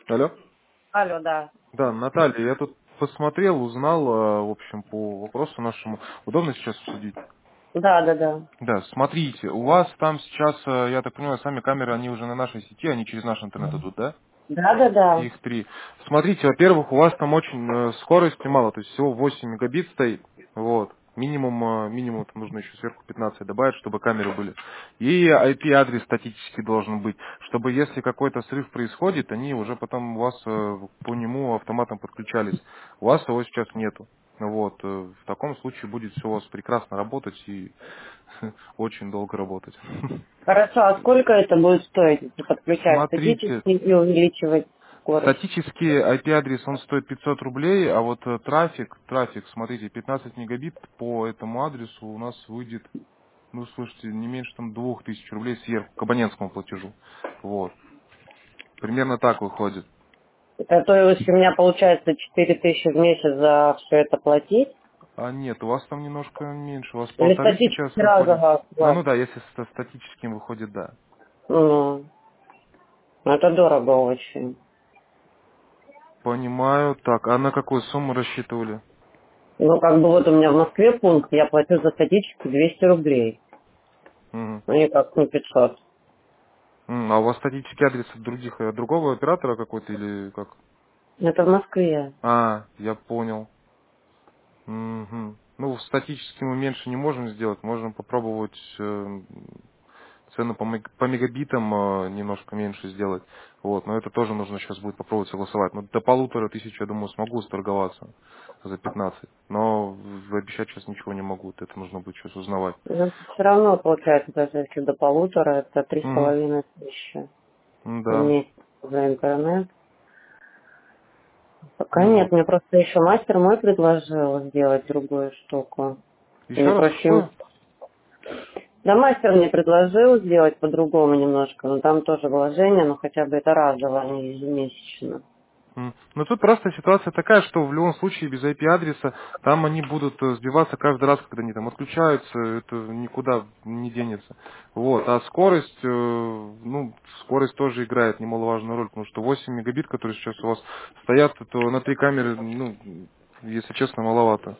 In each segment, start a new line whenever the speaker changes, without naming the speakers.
Алло.
Алло, да.
Да, Наталья, я тут посмотрел, узнал, в общем, по вопросу нашему. Удобно сейчас обсудить?
Да, да, да.
Да, смотрите, у вас там сейчас, я так понимаю, сами камеры, они уже на нашей сети, они через наш интернет идут, да?
Да, да, да.
Их 3. Смотрите, во-первых, у вас там очень скорости мало, то есть всего 8 мегабит стоит. Вот. Минимум там нужно еще сверху 15 добавить, чтобы камеры были. И IP-адрес статически должен быть, чтобы если какой-то срыв происходит, они уже потом у вас по нему автоматом подключались. У вас его сейчас нету. Вот. В таком случае будет все у вас прекрасно работать и очень долго работать.
Хорошо, а сколько это будет стоить, если подключать
Смотрите,
статически и увеличивать скорость?
статический IP-адрес, он стоит 500 рублей, а вот трафик, смотрите, 15 мегабит по этому адресу у нас выйдет, ну, слушайте, не меньше там 2000 рублей сверху к абонентскому платежу. Вот. Примерно так выходит.
Это то есть у меня получается 4000 в месяц за все это платить?
А нет, у вас там немножко меньше, у вас
Или
1500 сейчас
статически
выходит.
разово
А, ну
платить?
да, если со статическим выходит, да.
Ну, это дорого очень.
Понимаю. Так, а на какую сумму рассчитывали?
Ну, как бы вот у меня в Москве пункт, я платю за статически 200 рублей.
Мгм.
Ну, никак не 500.
А у вас статический адрес от другого оператора какой-то или как?
Это в Москве.
А, я понял. Мгм. Ну, статически мы меньше не можем сделать. Можем попробовать цену по мегабитам немножко меньше сделать. Вот, но это тоже нужно сейчас будет попробовать согласовать. Но до 1500, я думаю, смогу сторговаться за 15. Но обещать сейчас ничего не могу. Вот это нужно будет сейчас узнавать.
Все равно получается, даже если до полутора, это три с
Угу.
половиной тысячи в
Да.
месяц за интернет. Пока
Ну
нет,
вот.
мне просто еще мастер мой предложил сделать другую штуку. И
Еще
мне
раз
проще ему...
какое?
Да, мастер мне предложил сделать по-другому немножко, но там тоже вложение, но хотя бы это разово, а не ежемесячно.
Ну тут просто ситуация такая, что в любом случае без IP-адреса там они будут сбиваться каждый раз, когда они там отключаются, это никуда не денется. Вот. А скорость, скорость тоже играет немаловажную роль, потому что 8 мегабит, которые сейчас у вас стоят, то на 3 камеры, ну, если честно, маловато.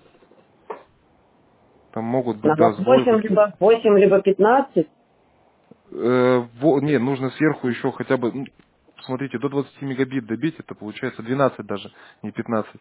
Там могут быть,
Надо
да, сбои
8
какие-то.
либо 8 либо 15.
Нет, нужно сверху еще хотя бы, смотрите, до 20 мегабит добить, это получается 12 даже, не 15.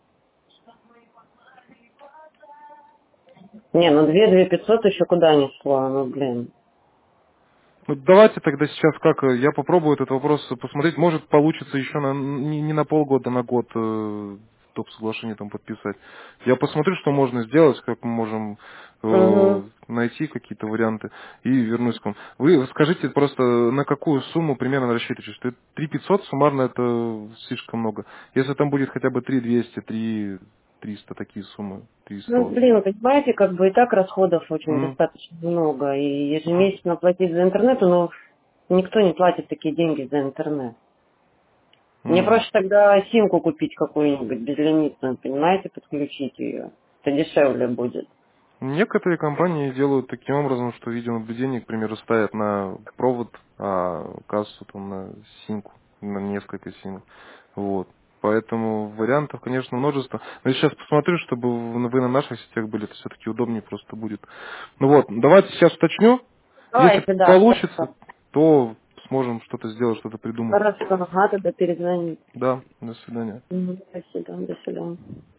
Не, ну 2 500 еще куда не шло, ну блин.
Ну, давайте тогда сейчас как, я попробую этот вопрос посмотреть, может получится еще не на полгода, на год топ соглашение там подписать. Я посмотрю, что можно сделать, как мы можем
Угу.
найти какие-то варианты и вернусь к вам. Вы скажите просто, на какую сумму примерно рассчитываете, что 3500 суммарно это слишком много. Если там будет хотя бы 3200, 300 такие суммы,
Ну,
300.
блин, понимаете, как бы и так расходов очень
М,
достаточно много. И ежемесячно платить за интернет, ну, никто не платит такие деньги за интернет. Мне
м.
проще тогда симку купить какую-нибудь безлимитную, понимаете, подключить ее. Это дешевле будет.
Некоторые компании делают таким образом, что видеонаблюдение, к примеру, ставят на провод, а кассу там на симку, на несколько симок. Вот. Поэтому вариантов, конечно, множество. Но я сейчас посмотрю, чтобы вы на наших сетях были, это все-таки удобнее просто будет. Ну вот, давайте сейчас уточню. Если
Давайте, да,
получится,
хорошо.
то сможем что-то сделать, что-то придумать.
Хорошо, ага, тогда перезвонить.
Да, до свидания.
Мгм, спасибо, до свидания.